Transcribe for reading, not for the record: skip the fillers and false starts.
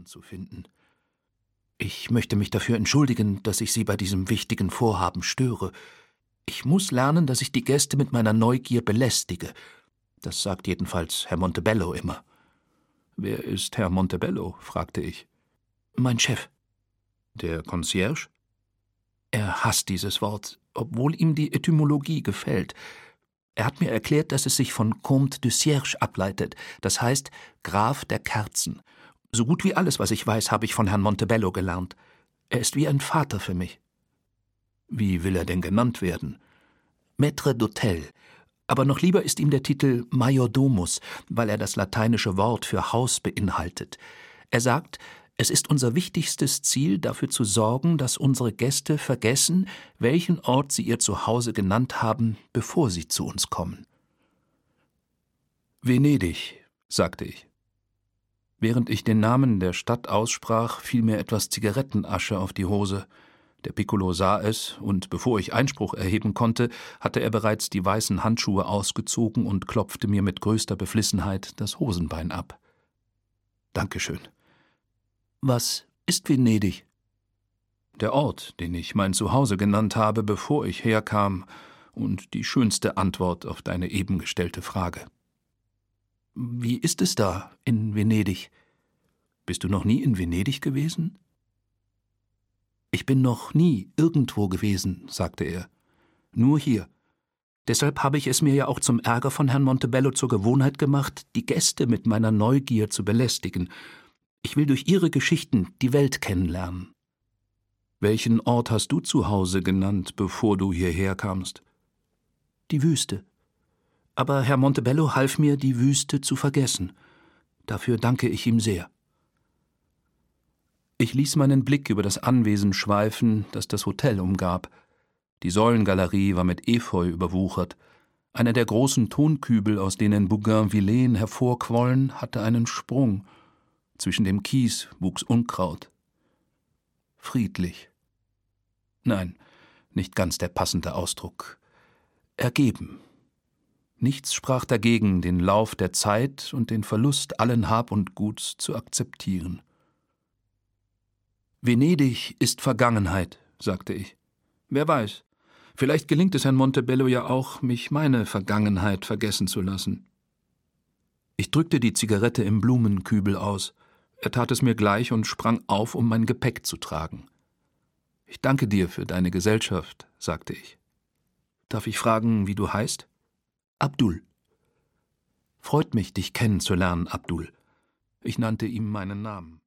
Antworten zu finden. »Ich möchte mich dafür entschuldigen, dass ich Sie bei diesem wichtigen Vorhaben störe. Ich muss lernen, dass ich die Gäste mit meiner Neugier belästige. Das sagt jedenfalls Herr Montebello immer.« »Wer ist Herr Montebello?« fragte ich. »Mein Chef.« »Der Concierge?« Er hasst dieses Wort, obwohl ihm die Etymologie gefällt. Er hat mir erklärt, dass es sich von Comte de Cierges ableitet, das heißt Graf der Kerzen. So gut wie alles, was ich weiß, habe ich von Herrn Montebello gelernt. Er ist wie ein Vater für mich.« »Wie will er denn genannt werden?« »Maître d'Hôtel. Aber noch lieber ist ihm der Titel Majordomus, weil er das lateinische Wort für Haus beinhaltet. Er sagt, es ist unser wichtigstes Ziel, dafür zu sorgen, dass unsere Gäste vergessen, welchen Ort sie ihr Zuhause genannt haben, bevor sie zu uns kommen.« »Venedig«, sagte ich. Während ich den Namen der Stadt aussprach, fiel mir etwas Zigarettenasche auf die Hose. Der Piccolo sah es, und bevor ich Einspruch erheben konnte, hatte er bereits die weißen Handschuhe ausgezogen und klopfte mir mit größter Beflissenheit das Hosenbein ab. »Dankeschön. Was ist Venedig?« »Der Ort, den ich mein Zuhause genannt habe, bevor ich herkam, und die schönste Antwort auf deine eben gestellte Frage.« »Wie ist es da in Venedig? Bist du noch nie in Venedig gewesen?« »Ich bin noch nie irgendwo gewesen«, sagte er. »Nur hier. Deshalb habe ich es mir ja auch zum Ärger von Herrn Montebello zur Gewohnheit gemacht, die Gäste mit meiner Neugier zu belästigen. Ich will durch ihre Geschichten die Welt kennenlernen.« »Welchen Ort hast du zu Hause genannt, bevor du hierher kamst?« »Die Wüste. Aber Herr Montebello half mir, die Wüste zu vergessen. Dafür danke ich ihm sehr.« Ich ließ meinen Blick über das Anwesen schweifen, das das Hotel umgab. Die Säulengalerie war mit Efeu überwuchert. Einer der großen Tonkübel, aus denen Bougainvilleen hervorquollen, hatte einen Sprung. Zwischen dem Kies wuchs Unkraut. Friedlich. Nein, nicht ganz der passende Ausdruck. Ergeben. Nichts sprach dagegen, den Lauf der Zeit und den Verlust allen Hab und Guts zu akzeptieren. »Venedig ist Vergangenheit«, sagte ich. »Wer weiß, vielleicht gelingt es Herrn Montebello ja auch, mich meine Vergangenheit vergessen zu lassen.« Ich drückte die Zigarette im Blumenkübel aus. Er tat es mir gleich und sprang auf, um mein Gepäck zu tragen. »Ich danke dir für deine Gesellschaft«, sagte ich. »Darf ich fragen, wie du heißt?« »Abdul.« »Freut mich, dich kennenzulernen, Abdul.« Ich nannte ihm meinen Namen.